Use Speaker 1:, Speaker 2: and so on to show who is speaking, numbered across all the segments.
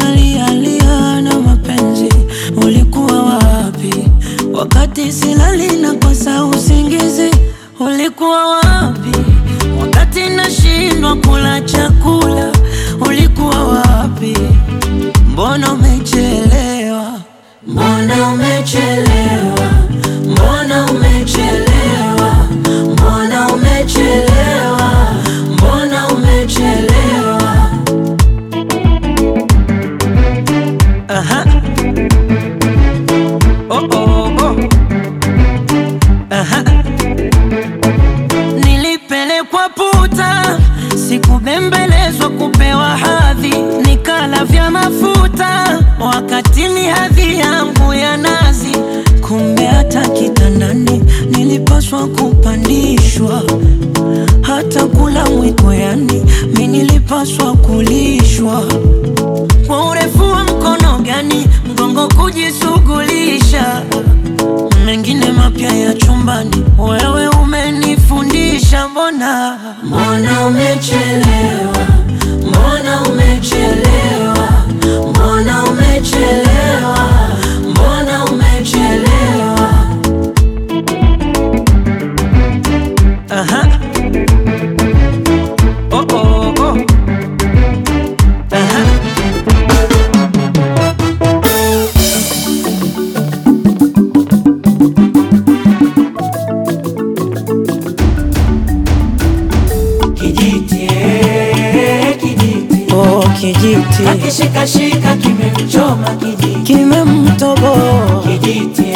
Speaker 1: nalialia na mapenzi, ulikuwa wapi? Wakati silali na kosa usingizi, ulikuwa wapi? Wakati nashindwa kula chakula, ulikuwa wapi? Mbona umechelewa? Mbona umechelewa? Mbona umechelewa? Mbona umechelewa? Mbona umechelewa? Aha. Oh oh oh. Aha. Nilipelekwa puta, sikubembelezwa kupewa hadhi, nikala vya mafuta wakati ni hadhi yangu ya nazi. Kumbe hata kitandani nilipaswa kupandishwa, hata kula mwiko yani mimi nilipaswa kulishwa. Kwa urefu wa mkono gani mgongo kujisugulisha, mengine mapya ya chumbani wewe umenifundisha. Mbona umechelewa? Mbona umechelewa? Mbona umechelewa? Mbona umechelewa? Aha. Oh oh oh. Aha. Kijiti, oh kijiti, akishikashika kimemchoma kijiti, kimemtoboa kijiti,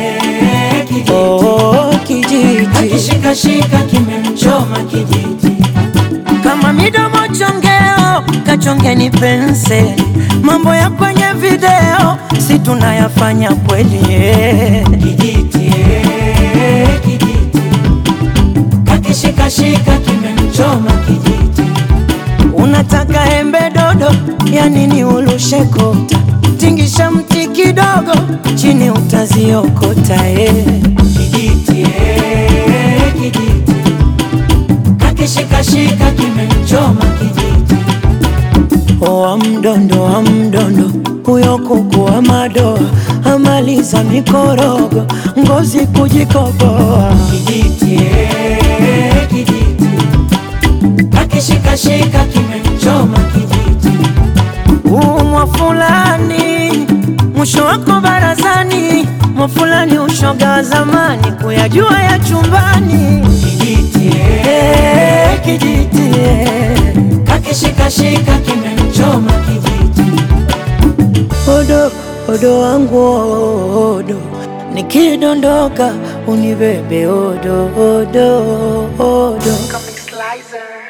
Speaker 1: oh kijiti, akishikashika kimemchoma kijiti. Kama midomo chongeo, kachongeni penseli, mambo ya kwenye video si tunayafanya kweli. Kijiti, kijiti, akishikashika kimemchoma kijiti. Unataka embe dodo, ya nini ulushe kota? Tingisha mti kidogo, chini utaziokota. Kijiti, kijiti, akishikashika kimemchoma kijiti. Wa mdondo, huyo kuku wa madoa, amaliza mikorogo, ngozi kujikoboa. Kijiti, kijiti, akishikashika kimemchoma kijiti. Umwa fulani, mwisho wako barazani, mwa fulani ushoga wa zamani, kuyajua ya chumbani. Kijiti, kijiti, akishikashika kimemchoma kijiti. Odo wangu odo, nikidondoka unibebe odo.
Speaker 2: Comic Slicer.